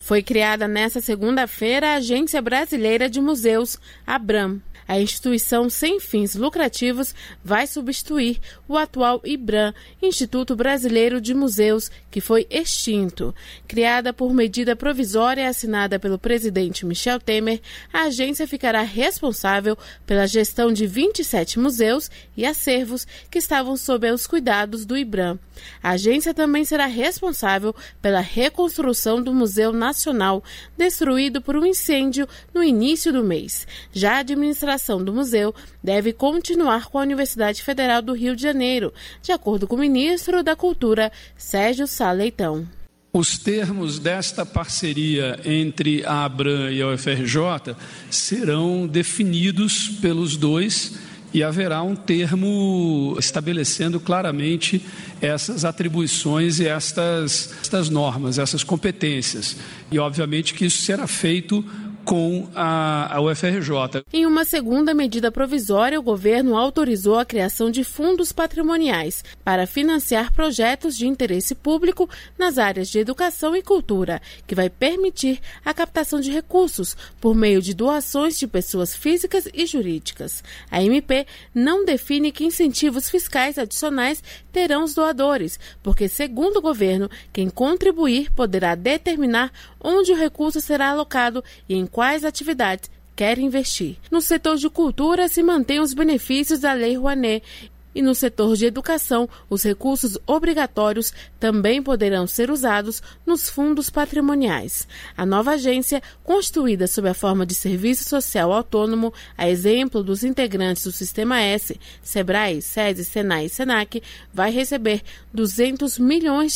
Foi criada nesta segunda-feira a Agência Brasileira de Museus, ABRAM. A instituição sem fins lucrativos vai substituir o atual IBRAM, Instituto Brasileiro de Museus, que foi extinto. Criada por medida provisória assinada pelo presidente Michel Temer, a agência ficará responsável pela gestão de 27 museus e acervos que estavam sob os cuidados do IBRAM. A agência também será responsável pela reconstrução do Museu Nacional, destruído por um incêndio no início do mês. Já a administração do museu deve continuar com a Universidade Federal do Rio de Janeiro, de acordo com o ministro da Cultura, Sérgio Sá Leitão. Os termos desta parceria entre a ABRAM e a UFRJ serão definidos pelos dois e haverá um termo estabelecendo claramente essas atribuições e estas normas, essas competências. E, obviamente, que isso será feito com a UFRJ. Em uma segunda medida provisória, o governo autorizou a criação de fundos patrimoniais para financiar projetos de interesse público nas áreas de educação e cultura, que vai permitir a captação de recursos por meio de doações de pessoas físicas e jurídicas. A MP não define que incentivos fiscais adicionais terão os doadores, porque, segundo o governo, quem contribuir poderá determinar onde o recurso será alocado e em quais atividades quer investir. No setor de cultura se mantêm os benefícios da Lei Rouanet e no setor de educação os recursos obrigatórios também poderão ser usados nos fundos patrimoniais. A nova agência, constituída sob a forma de serviço social autônomo, a exemplo dos integrantes do Sistema S, Sebrae, SESI, Senai e Senac, vai receber R$200 milhões,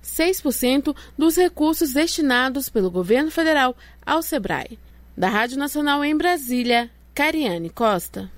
6% dos recursos destinados pelo governo federal ao Sebrae. Da Rádio Nacional em Brasília, Cariane Costa.